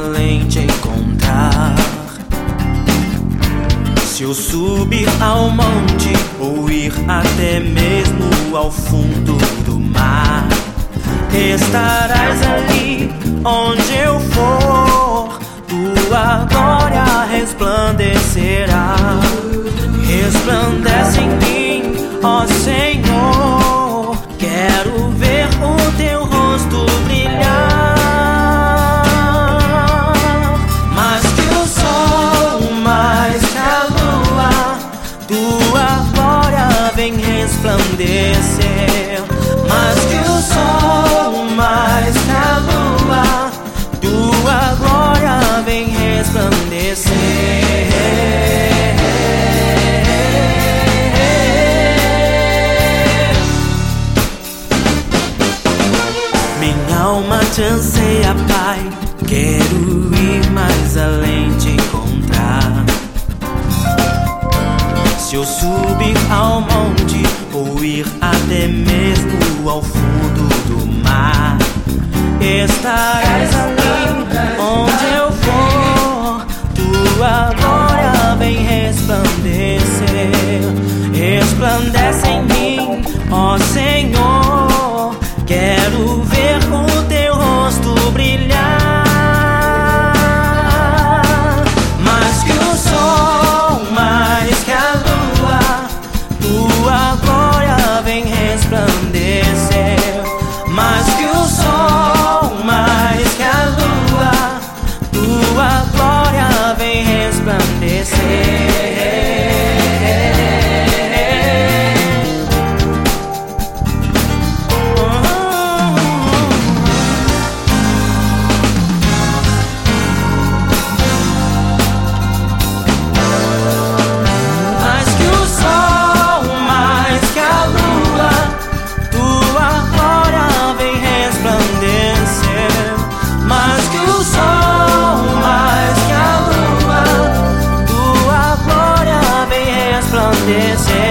além te encontrar. Se eu subir ao monte ou ir até mesmo ao fundo do mar, estarás ali onde eu for. Tua glória resplandecerá. Resplandece em mim, ó Senhor. Quero ver o teu rosto brilhar. Mais que o sol, mais que a lua, tua glória vem resplandecer. Mais que o sol, mais que a lua, tua glória vem resplandecer. Minha alma te anseia, Pai, quero ir mais além te encontrar. Se eu subir ao monte ou ir até mesmo ao fundo do mar, estarás ali onde eu for. Tua glória vem resplandecer. Resplandece em mim, ó Senhor. Quero ver o teu rosto brilhar. Mais que o sol, mais que a lua, tua glória vem resplandecer. Mais que o sol, mais que a lua, tua glória vem resplandecer. This